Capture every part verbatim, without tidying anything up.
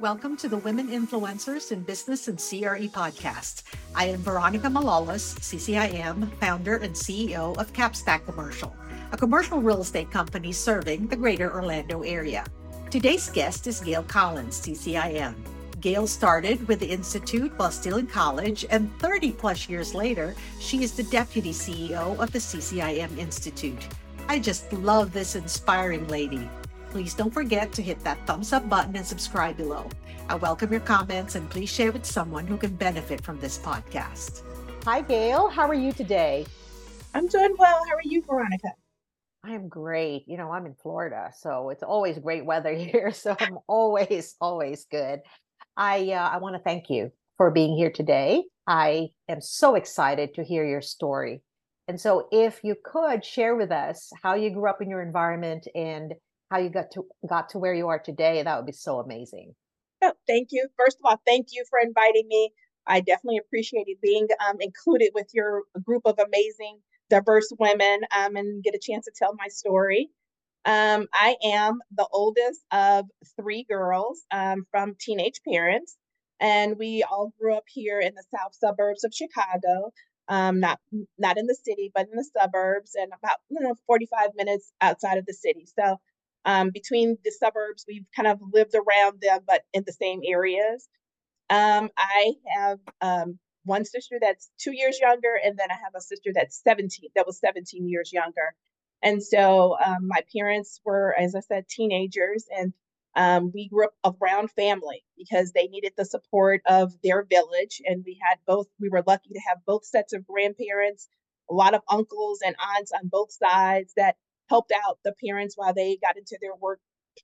Welcome to the Women Influencers in Business and C R E podcast. I am Veronica Malolas, C C I M, founder and C E O of Capstack Commercial, a commercial real estate company serving the greater Orlando area. Today's guest is Gail Collins, C C I M. Gail started with the Institute while still in college, and thirty plus years later, she is the Deputy C E O of the C C I M Institute. I just love this inspiring lady. Please don't forget to hit that thumbs up button and subscribe below. I welcome your comments and please share with someone who can benefit from this podcast. Hi, Gail. How are you today? I'm doing well. How are you, Veronica? I am great. You know, I'm in Florida, so it's always great weather here. So I'm always, always good. I uh, I want to thank you for being here today. I am so excited to hear your story. And so if you could share with us how you grew up in your environment and how you got to got to where you are today, that would be so amazing. Oh, thank you. First of all, thank you for inviting me. I definitely appreciated being um, included with your group of amazing, diverse women um, and get a chance to tell my story. Um, I am the oldest of three girls um, from teenage parents, and we all grew up here in the south suburbs of Chicago. Um, not not in the city, but in the suburbs, and about you know forty-five minutes outside of the city. So um, between the suburbs, we've kind of lived around them, but in the same areas. Um, I have um, one sister that's two years younger, and then I have a sister that's seventeen, that was seventeen years younger. And so um, my parents were, as I said, teenagers, and um, we grew up around family because they needed the support of their village. And we had both, we were lucky to have both sets of grandparents, a lot of uncles and aunts on both sides that helped out the parents while they got into their work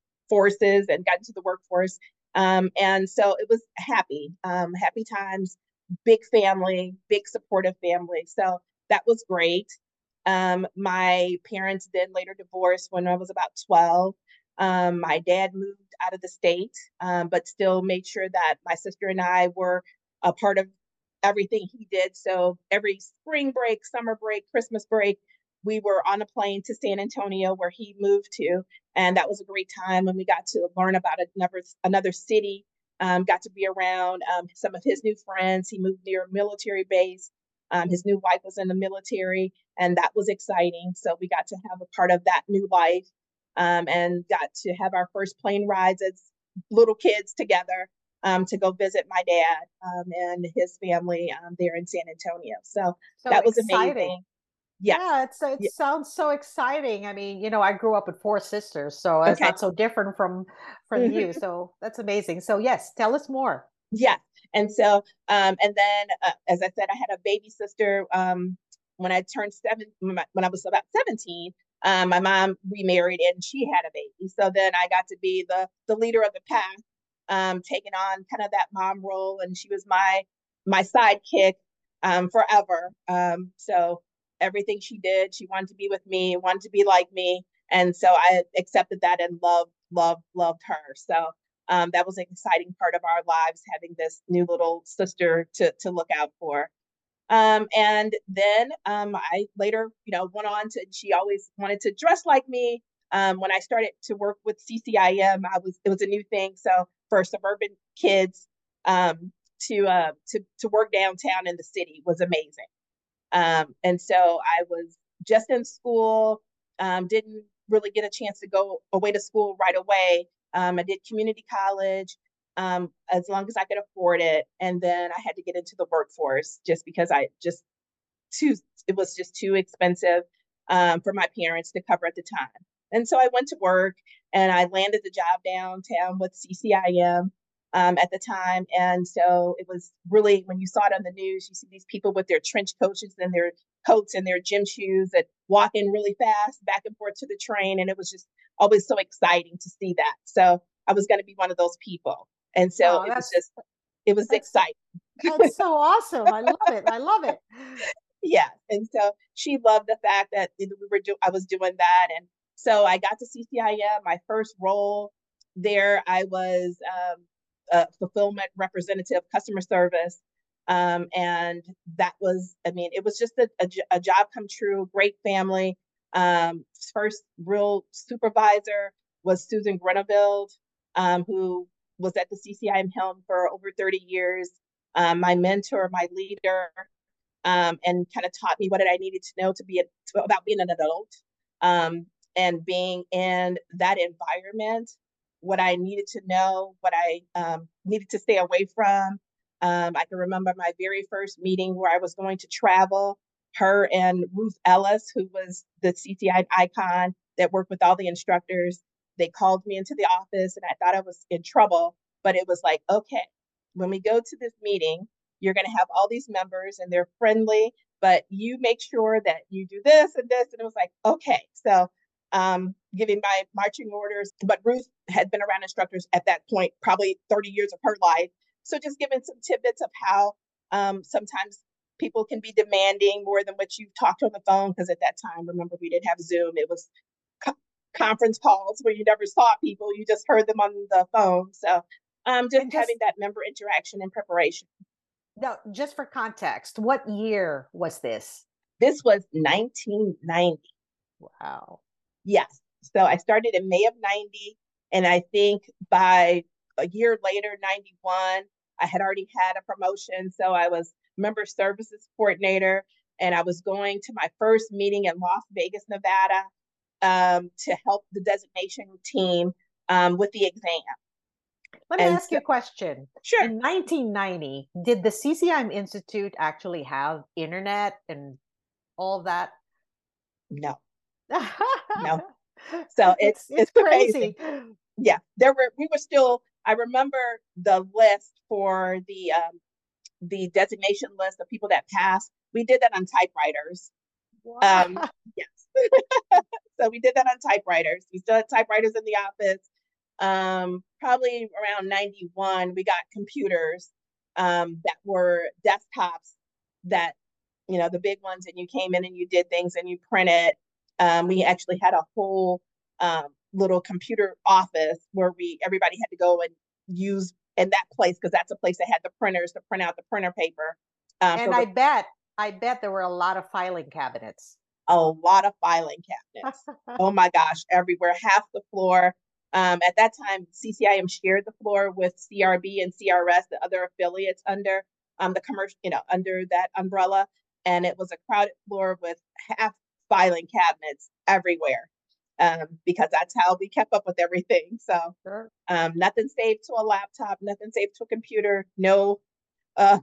forces and got into the workforce. Um, and so it was happy, um, happy times, big family, big supportive family. So that was great. Um, my parents then later divorced when I was about twelve. Um, my dad moved out of the state, um, but still made sure that my sister and I were a part of everything he did. So every spring break, summer break, Christmas break, we were on a plane to San Antonio where he moved to. And that was a great time. And we got to learn about another, another city, um, got to be around um, some of his new friends. He moved near a military base. Um, his new wife was in the military, and that was exciting. So we got to have a part of that new life um, and got to have our first plane rides as little kids together um, to go visit my dad um, and his family um, there in San Antonio. So So that was exciting. amazing. Yes. Yeah, it's it Yeah. sounds so exciting. I mean, you know, I grew up with four sisters, so it's Okay. not so different from from you. Mhm. So that's amazing. So yes, tell us more. Yes. And so, um, and then, uh, as I said, I had a baby sister um, when I turned seven, when I when I was about seventeen. Um, my mom remarried and she had a baby. So then I got to be the the leader of the pack, um, taking on kind of that mom role, and she was my my sidekick um, forever. Um, so everything she did, she wanted to be with me, wanted to be like me, and so I accepted that and loved, loved, loved her. So um, that was an exciting part of our lives, having this new little sister to to look out for. Um, and then um, I later, you know, went on to. She always wanted to dress like me. Um, when I started to work with C C I M, I was it was a new thing. So for suburban kids um, to uh, to to work downtown in the city was amazing. Um, and so I was just in school, um, didn't really get a chance to go away to school right away. Um, I did community college um, as long as I could afford it. And then I had to get into the workforce just because I just too, it was just too expensive um, for my parents to cover at the time. And so I went to work and I landed the job downtown with C C I M um, at the time. And so it was really, when you saw it on the news, you see these people with their trench coats and their coats and their gym shoes that walk in really fast back and forth to the train. And it was just always so exciting to see that. So I was going to be one of those people. And so Oh, it was that's just, it was that's exciting. that's so awesome. I love it. I love it. Yeah, and so she loved the fact that we were do I was doing that, and so I got to C C I M. My first role there, I was um, a fulfillment representative, customer service, um, and that was, I mean, it was just a, a, a job come true. Great family. Um, first real supervisor was Susan Greneville, um, who was at the C C I M helm for over thirty years, um, my mentor, my leader, um, and kind of taught me what I needed to know to be a, to, about being an adult, um, and being in that environment, what I needed to know, what I um, needed to stay away from. Um, I can remember my very first meeting where I was going to travel. Her and Ruth Ellis, who was the C C I icon that worked with all the instructors, they called me into the office and I thought I was in trouble, but it was like, okay, when we go to this meeting, you're going to have all these members and they're friendly, but you make sure that you do this and this. And it was like, okay. So um, giving my marching orders, but Ruth had been around instructors at that point, probably thirty years of her life. So just giving some tidbits of how um, sometimes people can be demanding more than what you've talked on the phone. Because at that time, remember, we didn't have Zoom. It was co- conference calls where you never saw people. You just heard them on the phone. So um, just, And having just that member interaction and preparation. no, just for context, what year was this? This was nineteen ninety. Wow. Yes. So I started in May of ninety. And I think by a year later, ninety-one, I had already had a promotion. So I was member services coordinator. And I was going to my first meeting in Las Vegas, Nevada, um, to help the designation team um, with the exam. Let me And ask so, you a question. sure. In nineteen ninety, did the C C I M Institute actually have internet and all that? No, no. So it's it's it's it's amazing. crazy. Yeah, there were we were still. I remember the list for the um, the designation list of people that passed. We did that on typewriters. Wow. Um, yes. So we did that on typewriters. We still had typewriters in the office. Um, probably around ninety-one, we got computers um, that were desktops that, you know, the big ones, and you came in and you did things and you printed. Um, we actually had a whole um, little computer office where we everybody had to go and use in that place because that's a place that had the printers to print out the printer paper. Um, And for I the, bet, I bet there were a lot of filing cabinets. a lot of filing cabinets. Oh my gosh, everywhere, half the floor. Um, at that time, C C I M shared the floor with C R B and C R S, the other affiliates under um, the commercial, you know, under that umbrella. And it was a crowded floor with half filing cabinets everywhere um, because that's how we kept up with everything. So Sure. um, nothing saved to a laptop, nothing saved to a computer, no, uh,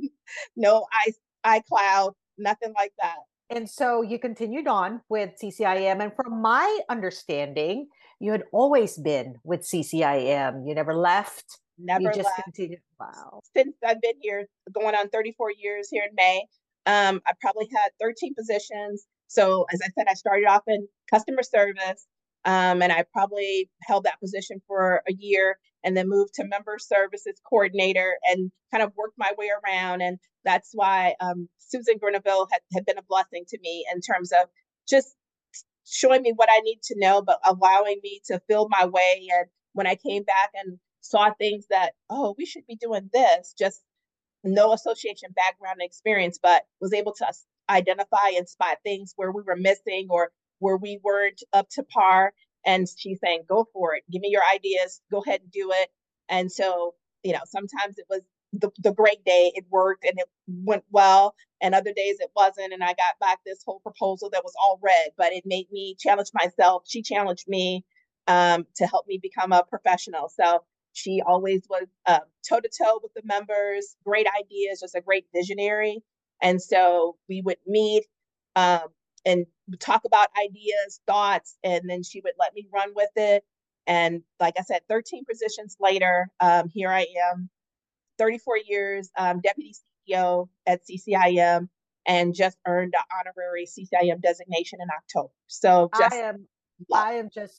no i iCloud, nothing like that. And so you continued on with C C I M. And from my understanding, you had always been with C C I M. You never left. You Never just left. continued. Wow. Since I've been here, going on thirty-four years here in May, um, I probably had thirteen positions. So as I said, I started off in customer service, um, and I probably held that position for a year and then moved to member services coordinator and kind of worked my way around. And that's why um, Susan Greneville had, had been a blessing to me in terms of just showing me what I need to know, but allowing me to feel my way. And when I came back and saw things that, oh, we should be doing this, just no association background and experience, but was able to identify and spot things where we were missing or where we weren't up to par. And she's saying, go for it. Give me your ideas. Go ahead and do it. And so, you know, sometimes it was the, the great day, it worked and it went well. And other days it wasn't. And I got back this whole proposal that was all red, but it made me challenge myself. She challenged me um, to help me become a professional. So she always was uh, toe to toe with the members, great ideas, just a great visionary. And so we would meet um, and talk about ideas, thoughts, and then she would let me run with it. And like I said, thirteen positions later, um, here I am, thirty-four years, um, deputy C E O at C C I M, and just earned the honorary C C I M designation in October. So I just am love. I am just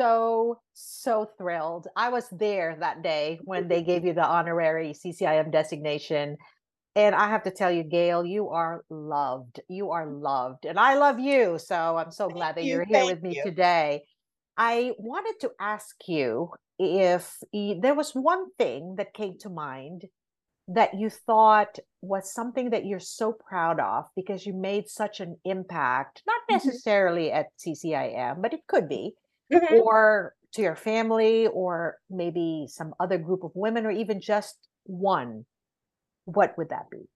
so, so thrilled. I was there that day when they gave you the honorary C C I M designation. And I have to tell you, Gail, you are loved. You are loved. And I love you. So I'm so glad that you. you're here Thank with me you. today. I wanted to ask you if y- there was one thing that came to mind that you thought was something that you're so proud of because you made such an impact, not Mhm. necessarily at C C I M, but it could be. Mhm. or to your family, or maybe some other group of women, or even just one, what would that be?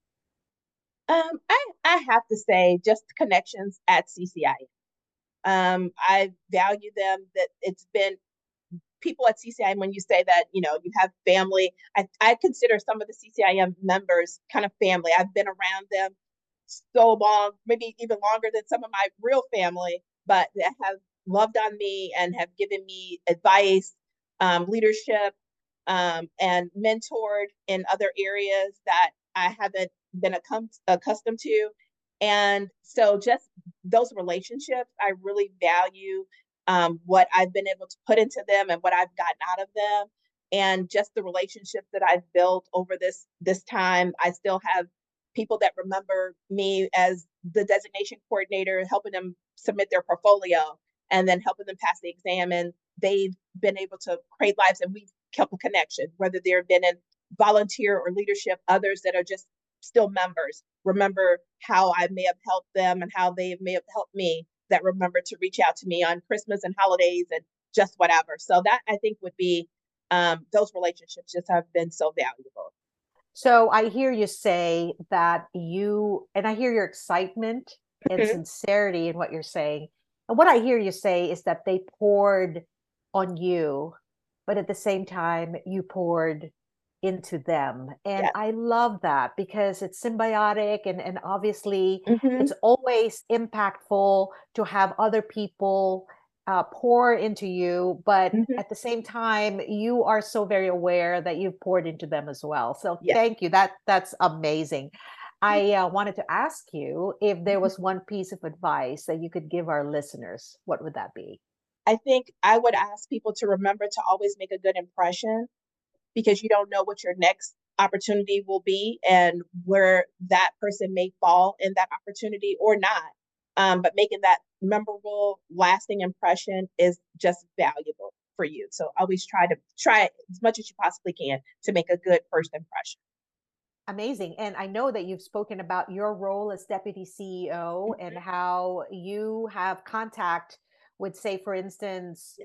Um, I I have to say just connections at C C I. Um, I value them that it's been people at C C I M. When you say that, you know, you have family, I, I consider some of the C C I M members kind of family. I've been around them so long, maybe even longer than some of my real family, but that have loved on me and have given me advice, um, leadership, um, and mentored in other areas that I haven't been accum- accustomed to. And so just those relationships, I really value um, what I've been able to put into them and what I've gotten out of them. And just the relationships that I've built over this this time. I still have people that remember me as the designation coordinator, helping them submit their portfolio and then helping them pass the exam. And they've been able to create lives, and we've kept a connection, whether they've been in volunteer or leadership, others that are just still members remember how I may have helped them and how they may have helped me, that remember to reach out to me on Christmas and holidays and just whatever. So that I think would be um, those relationships just have been so valuable. So I hear you say that you, and I hear your excitement and Mhm. sincerity in what you're saying. And what I hear you say is that they poured on you, but at the same time, you poured into them. And Yes. I love that because it's symbiotic, and, and obviously Hmm. it's always impactful to have other people uh, pour into you, but Hmm. at the same time, you are so very aware that you've poured into them as well. So Yes. thank you. That that's amazing. I uh, wanted to ask you if there was one piece of advice that you could give our listeners. What would that be? I think I would ask people to remember to always make a good impression, because you don't know what your next opportunity will be and where that person may fall in that opportunity or not. Um, but making that memorable, lasting impression is just valuable for you. So always try to try as much as you possibly can to make a good first impression. Amazing. And I know that you've spoken about your role as deputy C E O and how you have contact with, say, for instance,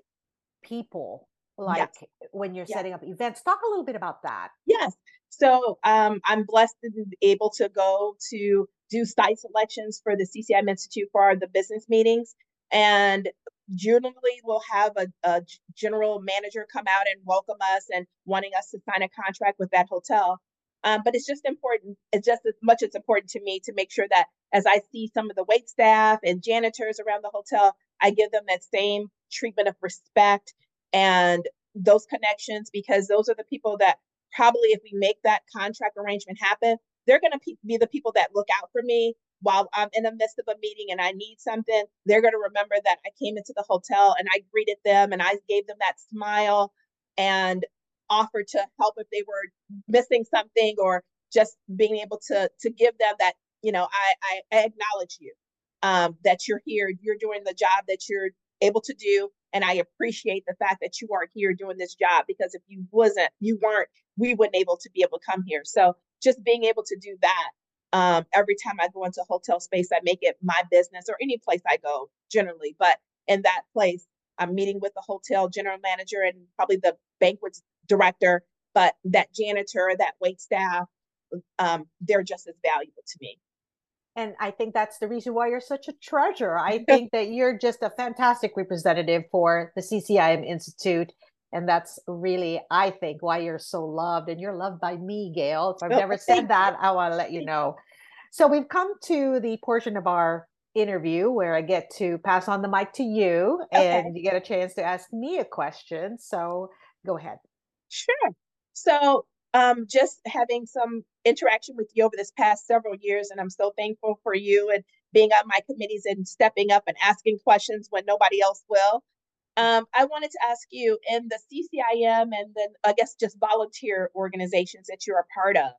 people, Yes. like when you're Yes. setting up events. Talk a little bit about that. Yes. So um, I'm blessed to be able to go to do site selections for the C C I M Institute for the business meetings. And generally, we'll have a, a general manager come out and welcome us and wanting us to sign a contract with that hotel. Um, but it's just important, it's just as much as important to me to make sure that as I see some of the wait staff and janitors around the hotel, I give them that same treatment of respect and those connections, because those are the people that probably, if we make that contract arrangement happen, they're going to be the people that look out for me while I'm in the midst of a meeting and I need something. They're going to remember that I came into the hotel and I greeted them and I gave them that smile and offered to help if they were missing something, or just being able to to give them that, you know, I I, I acknowledge you, um, that you're here, you're doing the job that you're able to do, and I appreciate the fact that you are here doing this job, because if you wasn't, you weren't, we wouldn't able to be able to come here. So just being able to do that, um, every time I go into hotel space, I make it my business, or any place I go generally. But in that place, I'm meeting with the hotel general manager and probably the banquets director, but that janitor, that wait staff, um, they're just as valuable to me. And I think that's the reason why you're such a treasure. I think that you're just a fantastic representative for the C C I M Institute. And that's really, I think, why you're so loved. And you're loved by me, Gail. If I've Oh, never thank said you. that, I want to let you Thank know. So we've come to the portion of our interview where I get to pass on the mic to you you. Okay. and you get a chance to ask me a question. So go ahead. Sure. So, um, just having some interaction with you over this past several years, and I'm so thankful for you and being on my committees and stepping up and asking questions when nobody else will. Um, I wanted to ask you, in the C C I M and then I guess just volunteer organizations that you're a part of,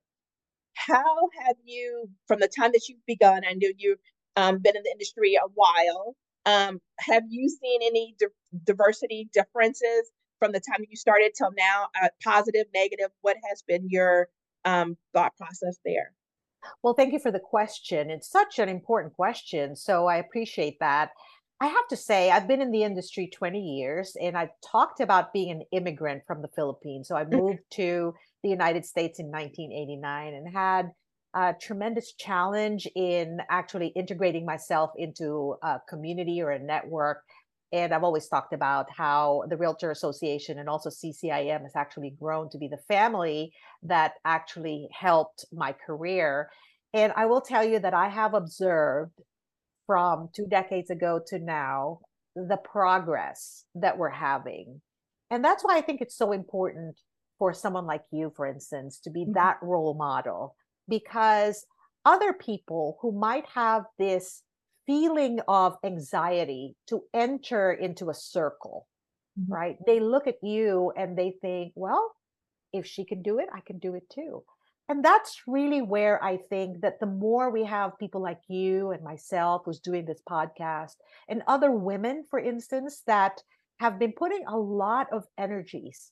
how have you, from the time that you've begun, I know you've um, been in the industry a while, um, have you seen any di- diversity differences from the time you started till now, uh, positive, negative? What has been your um, thought process there? Well, thank you for the question. It's such an important question. So I appreciate that. I have to say, I've been in the industry twenty years, and I've talked about being an immigrant from the Philippines. So I moved to the United States in nineteen eighty-nine and had a tremendous challenge in actually integrating myself into a community or a network. And I've always talked about how the Realtor Association and also C C I M has actually grown to be the family that actually helped my career. And I will tell you that I have observed from two decades ago to now the progress that we're having. And that's why I think it's so important for someone like you, for instance, to be Mhm. that role model, because other people who might have this feeling of anxiety to enter into a circle, Mhm. right? They look at you and they think, well, if she can do it, I can do it too. And that's really where I think that the more we have people like you and myself who's doing this podcast, and other women, for instance, that have been putting a lot of energies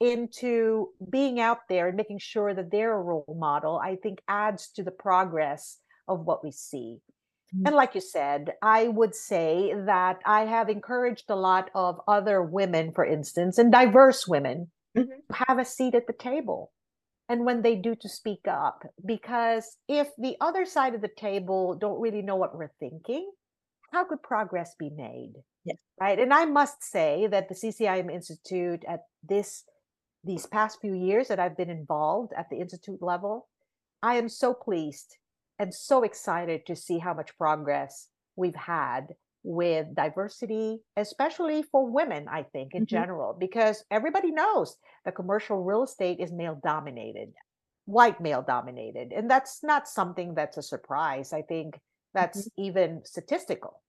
into being out there and making sure that they're a role model, I think adds to the progress of what we see. Mhm. And like you said, I would say that I have encouraged a lot of other women, for instance, and diverse women Mhm. to have a seat at the table. And when they do, to speak up. Because if the other side of the table don't really know what we're thinking, how could progress be made? Yes. Right. And I must say that the C C I M Institute at this these past few years that I've been involved at the Institute level, I am so pleased and so excited to see how much progress we've had with diversity, especially for women, I think, in Mhm. general, because everybody knows the commercial real estate is male dominated, white male dominated. And that's not something that's a surprise. I think Mhm. that's even statistical.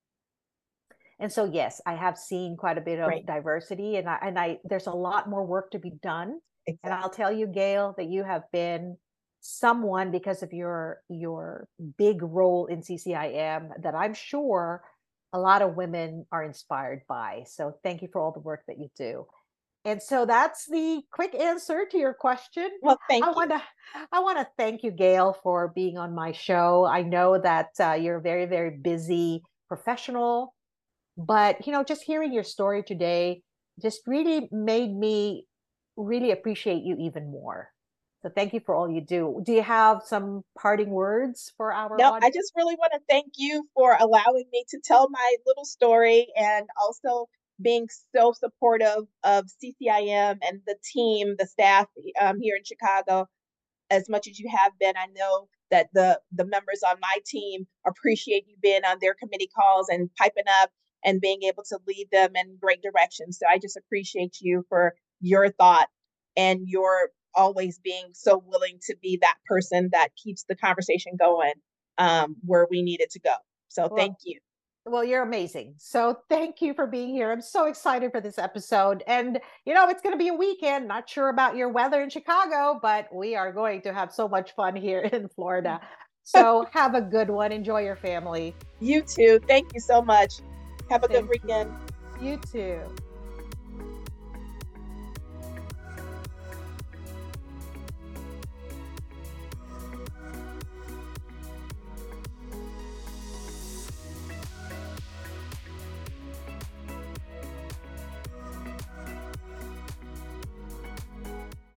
And so, yes, I have seen quite a bit of Right. diversity, and I, and I, there's a lot more work to be done. And I'll Exactly. tell you, Gail, that you have been someone, because of your your big role in C C I M, that I'm sure a lot of women are inspired by. So thank you for all the work that you do. And so that's the quick answer to your question. Well, thank I you. want to I want to thank you, Gail, for being on my show. I know that uh, you're a very, very busy professional, but you know, just hearing your story today just really made me really appreciate you even more. So thank you for all you do. Do you have some parting words for our No, I audience? just really want to thank you for allowing me to tell my little story and also being so supportive of C C I M and the team, the staff um, here in Chicago, as much as you have been. I know that the the members on my team appreciate you being on their committee calls and piping up and being able to lead them in great direction. So I just appreciate you for your thought and your always being so willing to be that person that keeps the conversation going um, where we need it to go. So thank Well, you. Well, you're amazing. So thank you for being here. I'm so excited for this episode. And, you know, it's going to be a weekend. Not sure about your weather in Chicago, but we are going to have so much fun here in Florida. So have a good one. Enjoy your family. You too. Thank you so much. Have a good Thank you. weekend. You too.